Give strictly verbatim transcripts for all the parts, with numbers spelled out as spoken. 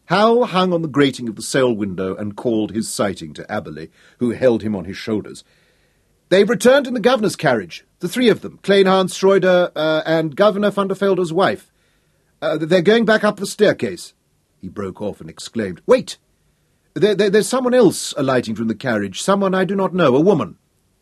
Hal hung on the grating of the cell window and called his sighting to Aberley, who held him on his shoulders. "They've returned in the governor's carriage, the three of them, Kleinhans, Schroeder, uh, and Governor van der Velde's wife. Uh, they're going back up the staircase." He broke off and exclaimed, "Wait! There, there, there's someone else alighting from the carriage, someone I do not know, a woman."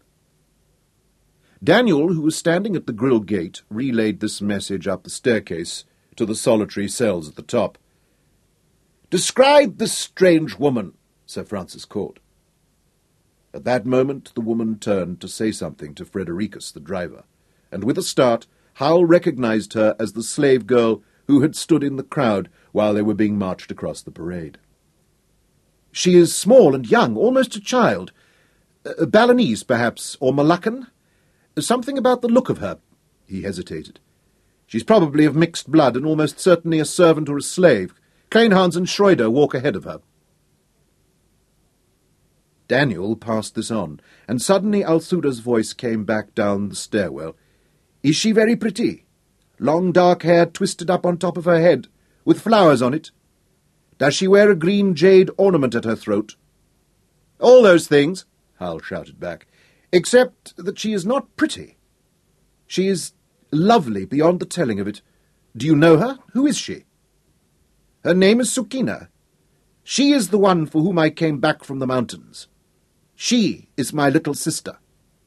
Daniel, who was standing at the grill gate, relayed this message up the staircase to the solitary cells at the top. "Describe this strange woman," Sir Francis called. At that moment the woman turned to say something to Frederikus, the driver, and with a start Hal recognized her as the slave girl who had stood in the crowd while they were being marched across the parade. "She is small and young, almost a child. Uh, Balinese, perhaps, or Moluccan? Something about the look of her." He hesitated. "She's probably of mixed blood, and almost certainly a servant or a slave. Kleinhans and Schroeder walk ahead of her." Daniel passed this on, and suddenly Althuda's voice came back down the stairwell. "Is she very pretty? Long dark hair twisted up on top of her head, with flowers on it? Does she wear a green jade ornament at her throat?" "All those things," Hal shouted back, "except that she is not pretty. She is lovely beyond the telling of it. Do you know her? Who is she?" "Her name is Sukina. She is the one for whom I came back from the mountains. She is my little sister."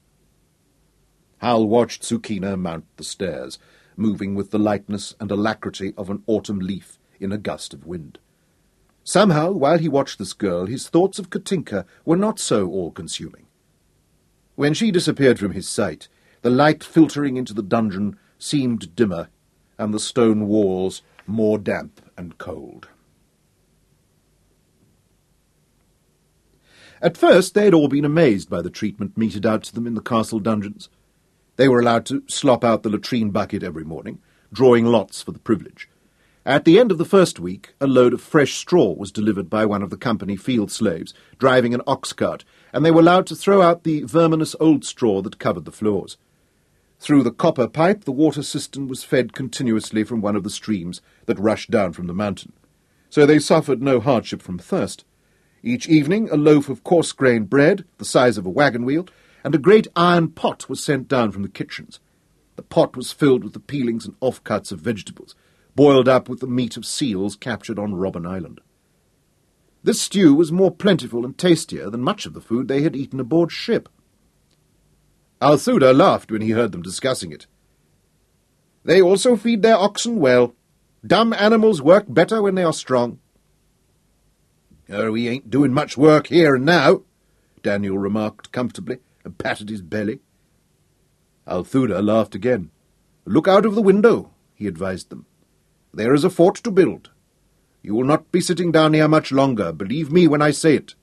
Hal watched Sukina mount the stairs, moving with the lightness and alacrity of an autumn leaf in a gust of wind. Somehow, while he watched this girl, his thoughts of Katinka were not so all-consuming. When she disappeared from his sight, the light filtering into the dungeon seemed dimmer, and the stone walls more damp and cold. At first they had all been amazed by the treatment meted out to them in the castle dungeons. They were allowed to slop out the latrine bucket every morning, drawing lots for the privilege. At the end of the first week, a load of fresh straw was delivered by one of the company field slaves, driving an ox cart, and they were allowed to throw out the verminous old straw that covered the floors. Through the copper pipe, the water cistern was fed continuously from one of the streams that rushed down from the mountain. So they suffered no hardship from thirst. Each evening a loaf of coarse-grained bread, the size of a wagon wheel, and a great iron pot was sent down from the kitchens. The pot was filled with the peelings and offcuts of vegetables, boiled up with the meat of seals captured on Robben Island. This stew was more plentiful and tastier than much of the food they had eaten aboard ship. Althuda laughed when he heard them discussing it. "They also feed their oxen well. Dumb animals work better when they are strong." "Oh, we ain't doing much work here and now," Daniel remarked comfortably, and patted his belly. Althuda laughed again. "Look out of the window," he advised them. "There is a fort to build. You will not be sitting down here much longer, believe me when I say it."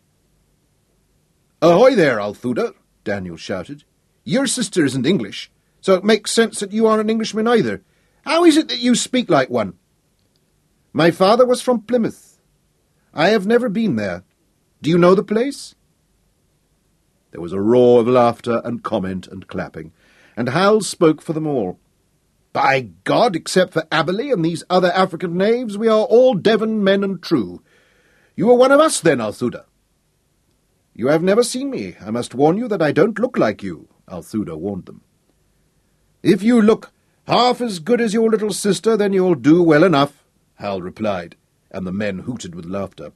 "Ahoy there, Althuda," Daniel shouted. "Your sister isn't English, so it makes sense that you aren't an Englishman either. How is it that you speak like one?" "My father was from Plymouth. I have never been there. Do you know the place?" There was a roar of laughter and comment and clapping, and Hal spoke for them all. "By God, except for Aberley and these other African knaves, we are all Devon men and true. You are one of us, then, Althuda." "You have never seen me. I must warn you that I don't look like you," Althuda warned them. "If you look half as good as your little sister, then you'll do well enough," Hal replied, and the men hooted with laughter.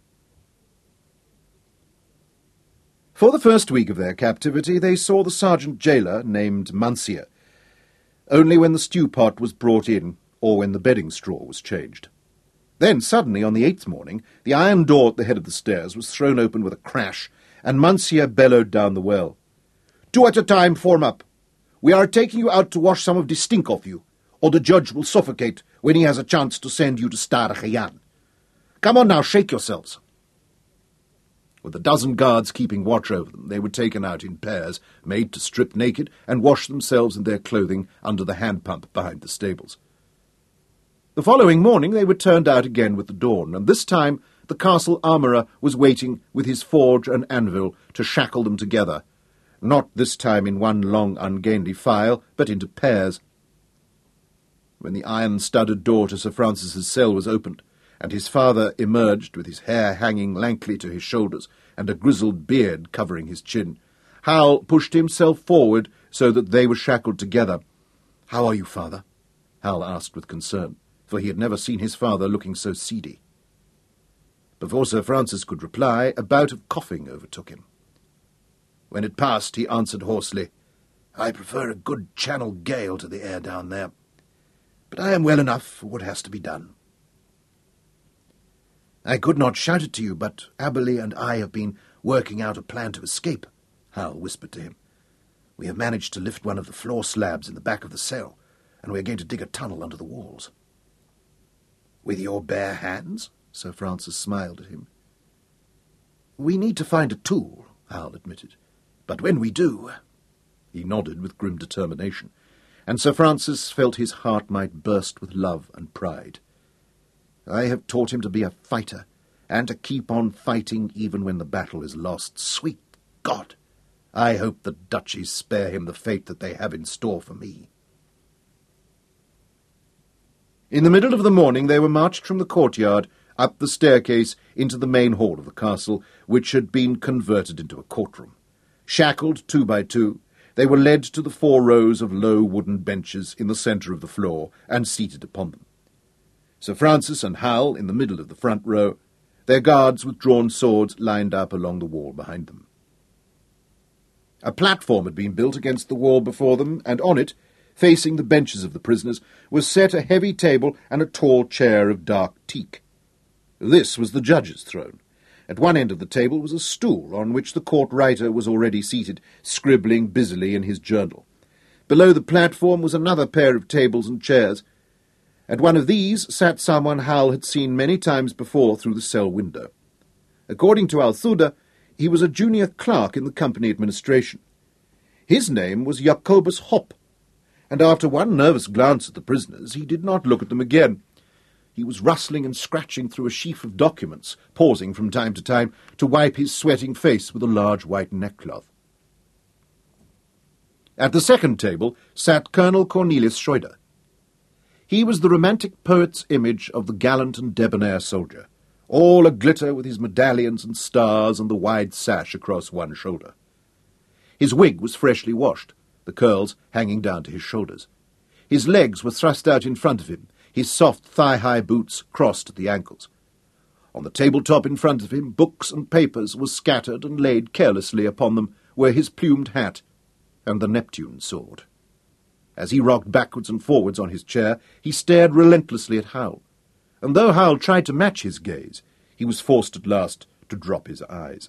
For the first week of their captivity they saw the sergeant-jailer named Mancia, only when the stew-pot was brought in or when the bedding straw was changed. Then suddenly, on the eighth morning, the iron door at the head of the stairs was thrown open with a crash, and Mancia bellowed down the well. "Two at a time, form up. We are taking you out to wash some of the stink off you, or the judge will suffocate when he has a chance to send you to Star Khayan. Come on now, shake yourselves." With a dozen guards keeping watch over them, they were taken out in pairs, made to strip naked, and wash themselves in their clothing under the hand-pump behind the stables. The following morning they were turned out again with the dawn, and this time the castle armourer was waiting with his forge and anvil to shackle them together, not this time in one long ungainly file, but into pairs. When the iron-studded door to Sir Francis's cell was opened, and his father emerged with his hair hanging lankly to his shoulders and a grizzled beard covering his chin, Hal pushed himself forward so that they were shackled together. "How are you, father?" Hal asked with concern, for he had never seen his father looking so seedy. Before Sir Francis could reply, a bout of coughing overtook him. When it passed, he answered hoarsely, "I prefer a good Channel gale to the air down there. But I am well enough for what has to be done." "I could not shout it to you, but Aberley and I have been working out a plan to escape," Hal whispered to him. "We have managed to lift one of the floor slabs in the back of the cell, and we are going to dig a tunnel under the walls." "With your bare hands?" Sir Francis smiled at him. "We need to find a tool," Hal admitted. "But when we do—" He nodded with grim determination, and Sir Francis felt his heart might burst with love and pride. "I have taught him to be a fighter, and to keep on fighting even when the battle is lost. Sweet God! I hope the duchies spare him the fate that they have in store for me." In the middle of the morning they were marched from the courtyard up the staircase into the main hall of the castle, which had been converted into a courtroom. Shackled two by two, they were led to the four rows of low wooden benches in the centre of the floor and seated upon them. Sir Francis and Hal in the middle of the front row, their guards with drawn swords lined up along the wall behind them. A platform had been built against the wall before them, and on it, facing the benches of the prisoners, was set a heavy table and a tall chair of dark teak. This was the judge's throne. At one end of the table was a stool on which the court writer was already seated, scribbling busily in his journal. Below the platform was another pair of tables and chairs. At one of these sat someone Hal had seen many times before through the cell window. According to Althuda, he was a junior clerk in the company administration. His name was Jacobus Hopp, and after one nervous glance at the prisoners, he did not look at them again. He was rustling and scratching through a sheaf of documents, pausing from time to time to wipe his sweating face with a large white neckcloth. At the second table sat Colonel Cornelius Schroeder. He was the romantic poet's image of the gallant and debonair soldier, all a-glitter with his medallions and stars and the wide sash across one shoulder. His wig was freshly washed, the curls hanging down to his shoulders. His legs were thrust out in front of him, his soft thigh-high boots crossed at the ankles. On the tabletop in front of him, books and papers were scattered, and laid carelessly upon them were his plumed hat and the Neptune sword. As he rocked backwards and forwards on his chair, he stared relentlessly at Hal, and though Hal tried to match his gaze, he was forced at last to drop his eyes.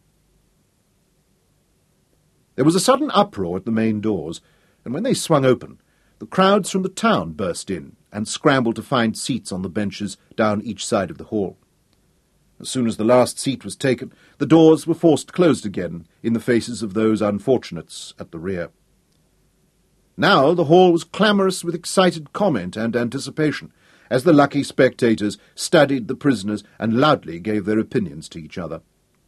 There was a sudden uproar at the main doors, and when they swung open, the crowds from the town burst in and scrambled to find seats on the benches down each side of the hall. As soon as the last seat was taken, the doors were forced closed again in the faces of those unfortunates at the rear. Now the hall was clamorous with excited comment and anticipation, as the lucky spectators studied the prisoners and loudly gave their opinions to each other.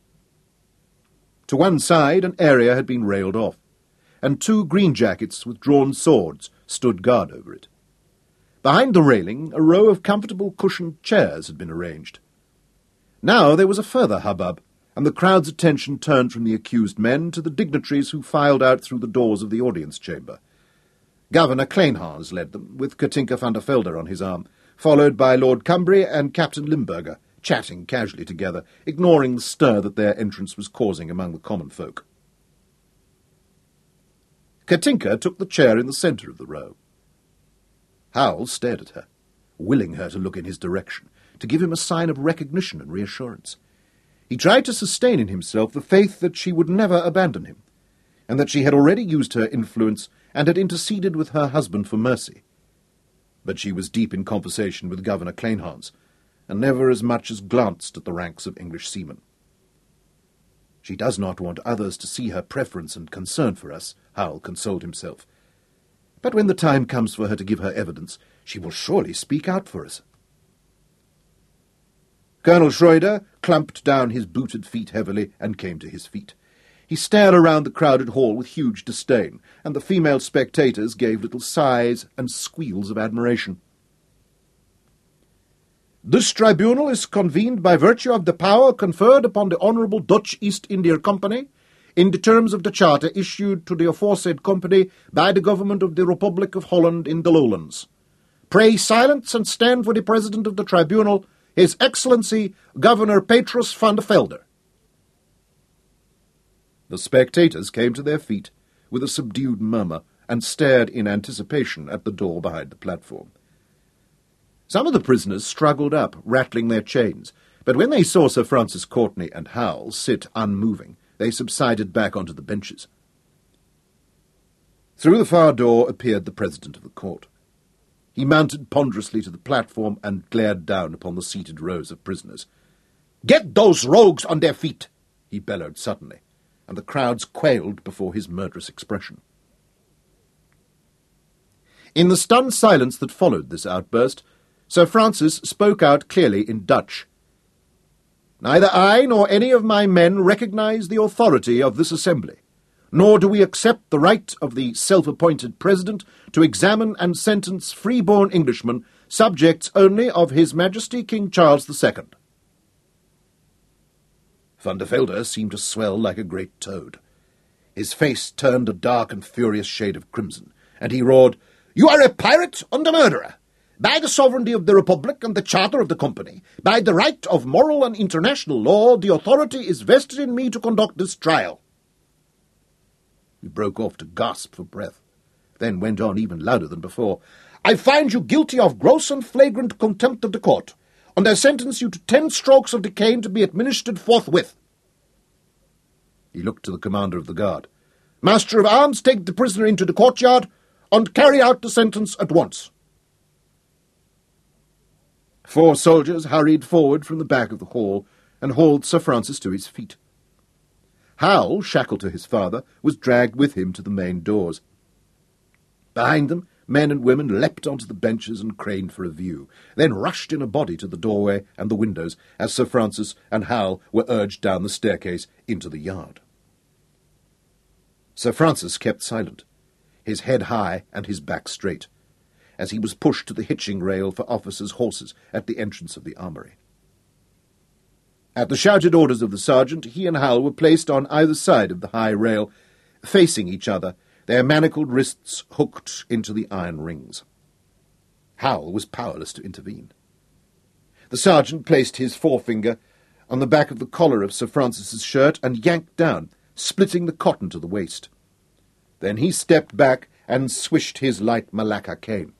To one side an area had been railed off, and two green-jackets with drawn swords stood guard over it. Behind the railing, a row of comfortable cushioned chairs had been arranged. Now there was a further hubbub, and the crowd's attention turned from the accused men to the dignitaries who filed out through the doors of the audience chamber. Governor Kleinhans led them, with Katinka van der Velde on his arm, followed by Lord Cumbria and Captain Limburger, chatting casually together, ignoring the stir that their entrance was causing among the common folk. Katinka took the chair in the centre of the row. Hal stared at her, willing her to look in his direction, to give him a sign of recognition and reassurance. He tried to sustain in himself the faith that she would never abandon him, and that she had already used her influence and had interceded with her husband for mercy. But she was deep in conversation with Governor Kleinhans, and never as much as glanced at the ranks of English seamen. "She does not want others to see her preference and concern for us," Hal consoled himself. "But when the time comes for her to give her evidence, she will surely speak out for us." Colonel Schroeder clumped down his booted feet heavily and came to his feet. He stared around the crowded hall with huge disdain, and the female spectators gave little sighs and squeals of admiration. This tribunal is convened by virtue of the power conferred upon the Honourable Dutch East India Company in the terms of the charter issued to the aforesaid company by the government of the Republic of Holland in the Lowlands. Pray silence and stand for the President of the Tribunal, His Excellency Governor Petrus van der Velde. The spectators came to their feet with a subdued murmur and stared in anticipation at the door behind the platform. Some of the prisoners struggled up, rattling their chains, but when they saw Sir Francis Courtenay and Howell sit unmoving, they subsided back onto the benches. Through the far door appeared the President of the Court. He mounted ponderously to the platform and glared down upon the seated rows of prisoners. "Get those rogues on their feet!" he bellowed suddenly, and the crowds quailed before his murderous expression. In the stunned silence that followed this outburst, Sir Francis spoke out clearly in Dutch. "Neither I nor any of my men recognise the authority of this assembly, nor do we accept the right of the self-appointed President to examine and sentence free-born Englishmen, subjects only of His Majesty King Charles the Second." Van der Velde seemed to swell like a great toad. His face turned a dark and furious shade of crimson, and he roared, "You are a pirate and a murderer! By the sovereignty of the Republic and the Charter of the Company, by the right of moral and international law, the authority is vested in me to conduct this trial." He broke off to gasp for breath, then went on even louder than before. "I find you guilty of gross and flagrant contempt of the court, and I sentence you to ten strokes of the cane to be administered forthwith." He looked to the commander of the guard. "Master of arms, take the prisoner into the courtyard, and carry out the sentence at once." Four soldiers hurried forward from the back of the hall and hauled Sir Francis to his feet. Howell, shackled to his father, was dragged with him to the main doors. Behind them, men and women leapt onto the benches and craned for a view, then rushed in a body to the doorway and the windows as Sir Francis and Howell were urged down the staircase into the yard. Sir Francis kept silent, his head high and his back straight, as he was pushed to the hitching rail for officers' horses at the entrance of the armoury. At the shouted orders of the sergeant, he and Howell were placed on either side of the high rail, facing each other, their manacled wrists hooked into the iron rings. Howell was powerless to intervene. The sergeant placed his forefinger on the back of the collar of Sir Francis's shirt and yanked down, splitting the cotton to the waist. Then he stepped back and swished his light Malacca cane.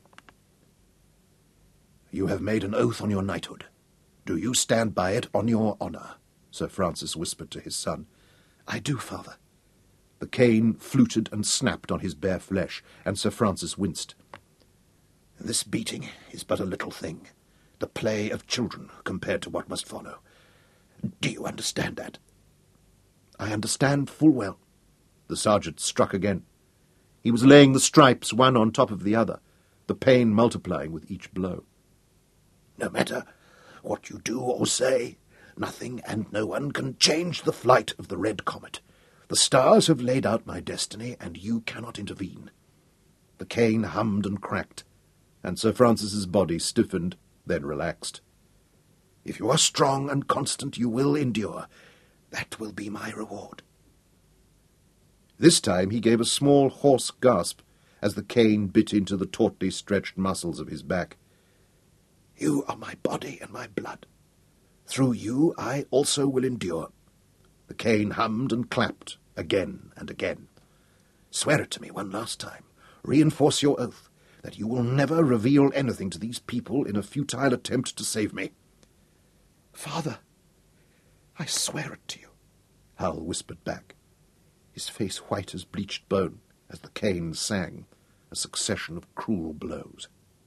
"You have made an oath on your knighthood. Do you stand by it on your honour?" Sir Francis whispered to his son. "I do, father." The cane fluted and snapped on his bare flesh, and Sir Francis winced. "This beating is but a little thing, the play of children compared to what must follow. Do you understand that?" "I understand full well." The sergeant struck again. He was laying the stripes one on top of the other, the pain multiplying with each blow. "No matter what you do or say, nothing and no one can change the flight of the Red Comet. The stars have laid out my destiny, and you cannot intervene." The cane hummed and cracked, and Sir Francis's body stiffened, then relaxed. "If you are strong and constant, you will endure. That will be my reward." This time he gave a small, hoarse gasp as the cane bit into the tautly stretched muscles of his back. "You are my body and my blood. Through you I also will endure." The cane hummed and clapped again and again. "Swear it to me one last time. Reinforce your oath that you will never reveal anything to these people in a futile attempt to save me." "Father, I swear it to you," Howell whispered back, his face white as bleached bone as the cane sang, a succession of cruel blows.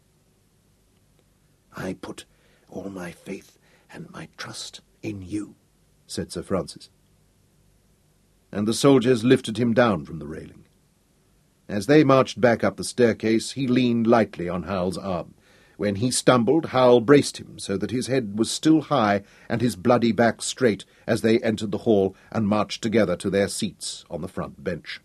"I put all my faith and my trust in you," said Sir Francis. And the soldiers lifted him down from the railing. As they marched back up the staircase, he leaned lightly on Howell's arm. When he stumbled, Howell braced him so that his head was still high and his bloody back straight as they entered the hall and marched together to their seats on the front bench.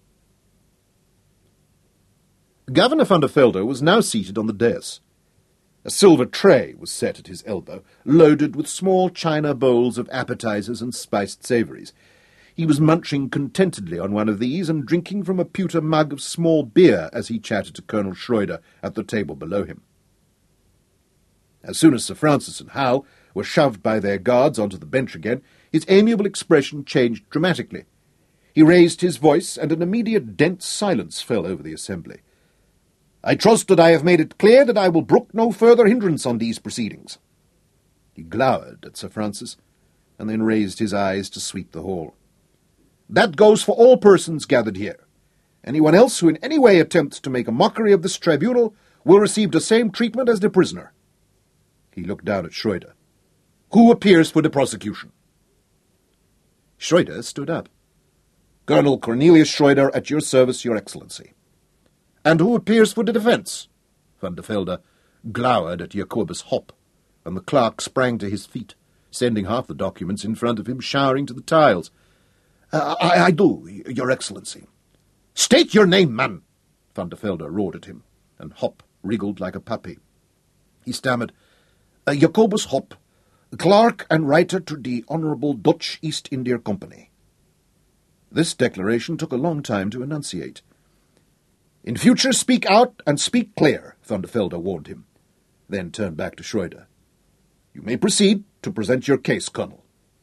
Governor van der Velde was now seated on the dais. A silver tray was set at his elbow, loaded with small china bowls of appetizers and spiced savouries. He was munching contentedly on one of these and drinking from a pewter mug of small beer as he chatted to Colonel Schroeder at the table below him. As soon as Sir Francis and Hal were shoved by their guards onto the bench again, his amiable expression changed dramatically. He raised his voice, and an immediate dense silence fell over the assembly. "I trust that I have made it clear that I will brook no further hindrance on these proceedings." He glowered at Sir Francis, and then raised his eyes to sweep the hall. "That goes for all persons gathered here. Anyone else who in any way attempts to make a mockery of this tribunal will receive the same treatment as the prisoner." He looked down at Schroeder. "Who appears for the prosecution?" Schroeder stood up. "Colonel Cornelius Schroeder, at your service, Your Excellency." "And who appears for the defence?" Van der Velde glowered at Jacobus Hopp, and the clerk sprang to his feet, sending half the documents in front of him showering to the tiles. Uh, I, I do, Your Excellency." "State your name, man!" Van der Velde roared at him, and Hopp wriggled like a puppy. He stammered, uh, "Jacobus Hopp, clerk and writer to the Honourable Dutch East India Company." This declaration took a long time to enunciate. "In future speak out and speak clear," Van der Velde warned him, then turned back to Schroeder. "You may proceed to present your case, Colonel."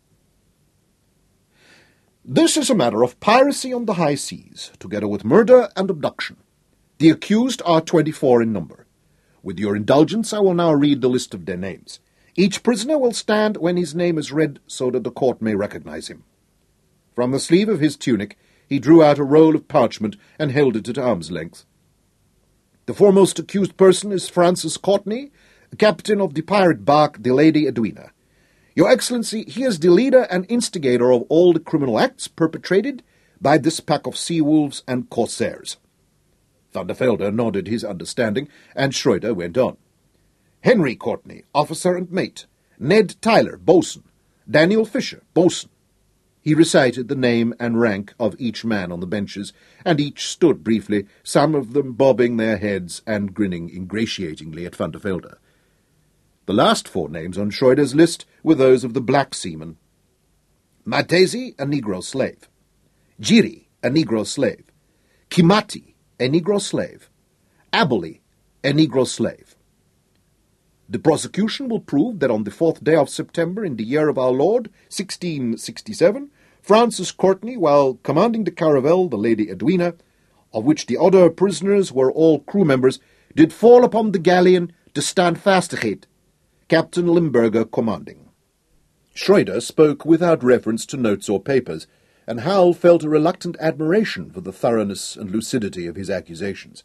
"This is a matter of piracy on the high seas, together with murder and abduction. The accused are twenty-four in number. With your indulgence, I will now read the list of their names. Each prisoner will stand when his name is read so that the court may recognize him." From the sleeve of his tunic he drew out a roll of parchment and held it at arm's length. "The foremost accused person is Francis Courtney, captain of the pirate bark the Lady Edwina. Your Excellency, he is the leader and instigator of all the criminal acts perpetrated by this pack of sea-wolves and corsairs." Van der Velde nodded his understanding, and Schroeder went on. "Henry Courtney, officer and mate. Ned Tyler, boatswain. Daniel Fisher, boatswain." He recited the name and rank of each man on the benches, and each stood briefly, some of them bobbing their heads and grinning ingratiatingly at Van der Velde. The last four names on Schroeder's list were those of the black seamen. Matesi, a Negro slave. Jiri, a Negro slave. Kimati, a Negro slave. Aboli, a Negro slave. "The prosecution will prove that on the fourth day of September in the year of our Lord, sixteen sixty-seven, Francis Courtney, while commanding the caravel, the Lady Edwina, of which the other prisoners were all crew members, did fall upon the galleon De Standvastigheid, Captain Limburger commanding." Schroeder spoke without reference to notes or papers, and Hal felt a reluctant admiration for the thoroughness and lucidity of his accusations.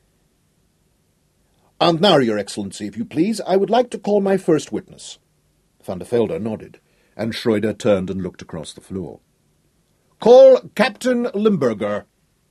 "And now, Your Excellency, if you please, I would like to call my first witness." Van der Velde nodded, and Schroeder turned and looked across the floor. "Call Captain Limburger."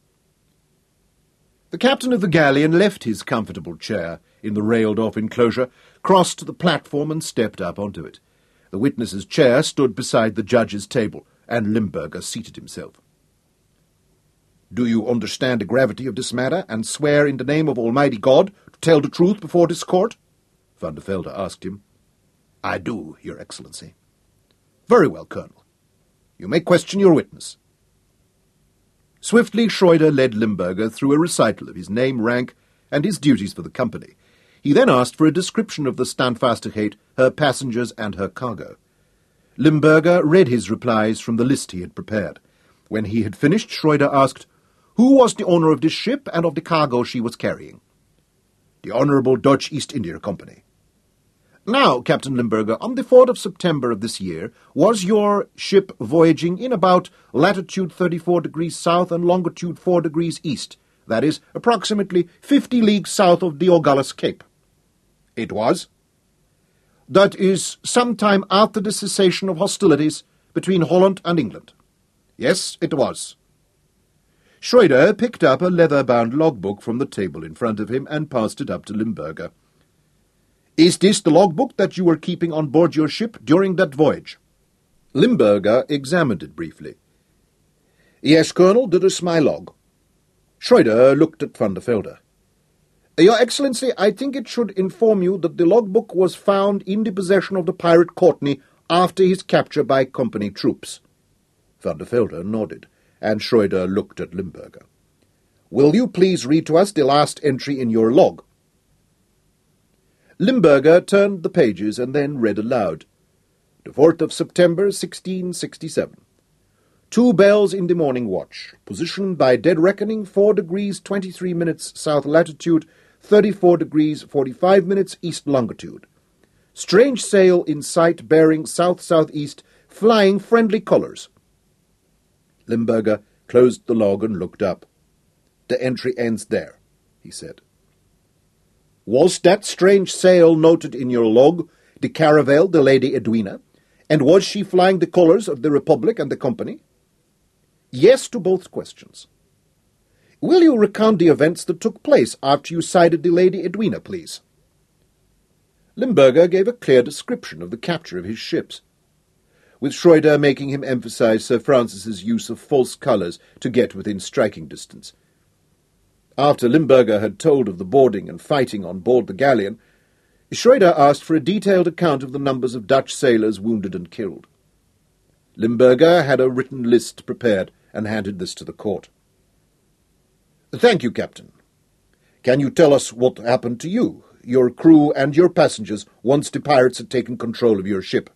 The captain of the galleon left his comfortable chair in the railed-off enclosure, crossed to the platform and stepped up onto it. The witness's chair stood beside the judge's table, and Limburger seated himself. "Do you understand the gravity of this matter, and swear in the name of Almighty God to tell the truth before this court?" Van der Velde asked him. "I do, Your Excellency." "Very well, Colonel. You may question your witness." Swiftly Schroeder led Limburger through a recital of his name, rank, and his duties for the company. He then asked for a description of the Standvastigheid, her passengers, and her cargo. Limburger read his replies from the list he had prepared. When he had finished, Schroeder asked, "Who was the owner of this ship and of the cargo she was carrying?" "The Honourable Dutch East India Company." "Now, Captain Limburger, on the fourth of September of this year, was your ship voyaging in about latitude thirty-four degrees south and longitude four degrees east, that is, approximately fifty leagues south of Diogalus Cape?" "It was." "That is some time after the cessation of hostilities between Holland and England?" "Yes, it was." Schroeder picked up a leather-bound logbook from the table in front of him and passed it up to Limburger. "Is this the logbook that you were keeping on board your ship during that voyage?" Limburger examined it briefly. "Yes, Colonel, that is my log." Schroeder looked at Van der Velde. Your Excellency, I think it should inform you that the logbook was found in the possession of the pirate Courtney after his capture by company troops. Van der Velde nodded, and Schreuder looked at Limburger. Will you please read to us the last entry in your log? Limburger turned the pages and then read aloud. The fourth of September, sixteen sixty-seven. Two bells in the morning watch. Position by dead reckoning four degrees twenty-three minutes south latitude, thirty-four degrees forty-five minutes east longitude. Strange sail in sight bearing south-southeast, flying friendly colours. Limburger closed the log and looked up. The entry ends there, he said. Was that strange sail noted in your log the caravel, the Lady Edwina, and was she flying the colours of the Republic and the Company? Yes to both questions. Will you recount the events that took place after you sighted the Lady Edwina, please? Limburger gave a clear description of the capture of his ships, with Schreuder making him emphasize Sir Francis's use of false colours to get within striking distance. After Limburger had told of the boarding and fighting on board the galleon, Schreuder asked for a detailed account of the numbers of Dutch sailors wounded and killed. Limburger had a written list prepared and handed this to the court. Thank you, Captain. Can you tell us what happened to you, your crew and your passengers once the pirates had taken control of your ship?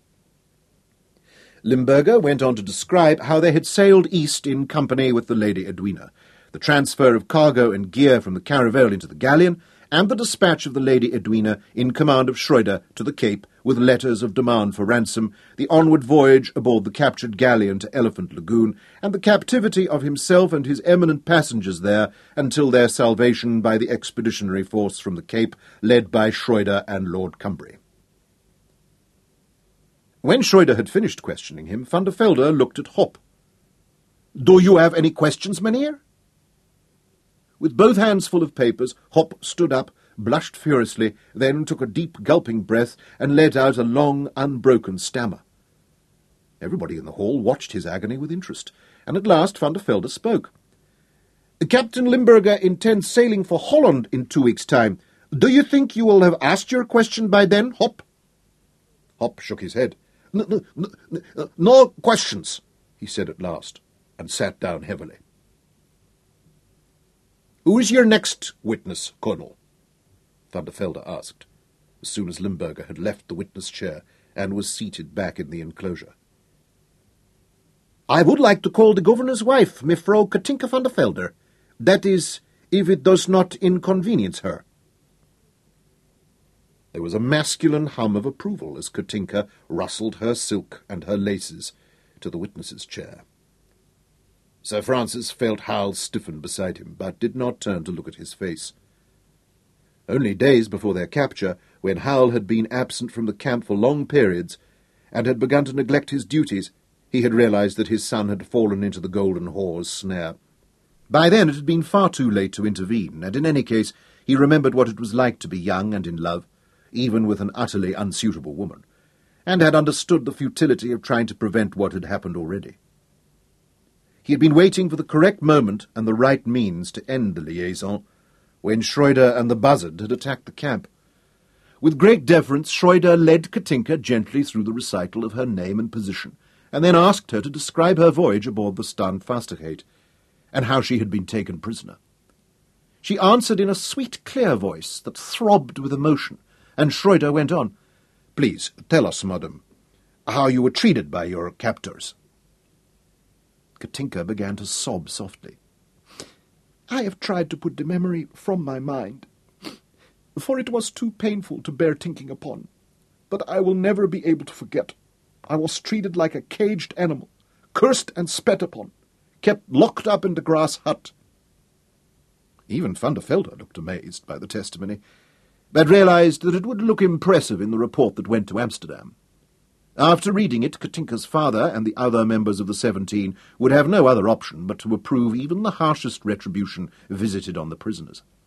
Limburger went on to describe how they had sailed east in company with the Lady Edwina, the transfer of cargo and gear from the caravel into the galleon, and the dispatch of the Lady Edwina in command of Schreuder to the Cape with letters of demand for ransom, the onward voyage aboard the captured galleon to Elephant Lagoon, and the captivity of himself and his eminent passengers there until their salvation by the expeditionary force from the Cape, led by Schreuder and Lord Cumbria. When Schreuder had finished questioning him, Van der Velde looked at Hop. "Do you have any questions, Mynheer?" With both hands full of papers, Hop stood up, blushed furiously, then took a deep gulping breath and let out a long, unbroken stammer. Everybody in the hall watched his agony with interest, and at last Van der Velde spoke. "Captain Limburger intends sailing for Holland in two weeks' time. Do you think you will have asked your question by then, Hop?" Hop shook his head. "No, no, no, no questions," he said at last, and sat down heavily. "Who is your next witness, Colonel?" Van der Velde asked, as soon as Limburger had left the witness chair and was seated back in the enclosure. "I would like to call the governor's wife, Mevrouw Katinka van der Velde. That is, if it does not inconvenience her." There was a masculine hum of approval as Katinka rustled her silk and her laces to the witness's chair. Sir Francis felt Hal stiffen beside him, but did not turn to look at his face. Only days before their capture, when Hal had been absent from the camp for long periods, and had begun to neglect his duties, he had realized that his son had fallen into the Golden Whore's snare. By then it had been far too late to intervene, and in any case he remembered what it was like to be young and in love, even with an utterly unsuitable woman, and had understood the futility of trying to prevent what had happened already. He had been waiting for the correct moment and the right means to end the liaison, when Schreuder and the Buzzard had attacked the camp. With great deference, Schreuder led Katinka gently through the recital of her name and position, and then asked her to describe her voyage aboard the Standvastigheid, and how she had been taken prisoner. She answered in a sweet, clear voice that throbbed with emotion, and Schreuder went on, "Please, tell us, madam, how you were treated by your captors." Katinka began to sob softly. "I have tried to put the memory from my mind, for it was too painful to bear thinking upon. But I will never be able to forget. I was treated like a caged animal, cursed and spat upon, kept locked up in the grass hut." Even Van der Velde looked amazed by the testimony, but realized that it would look impressive in the report that went to Amsterdam. After reading it, Katinka's father and the other members of the Seventeen would have no other option but to approve even the harshest retribution visited on the prisoners.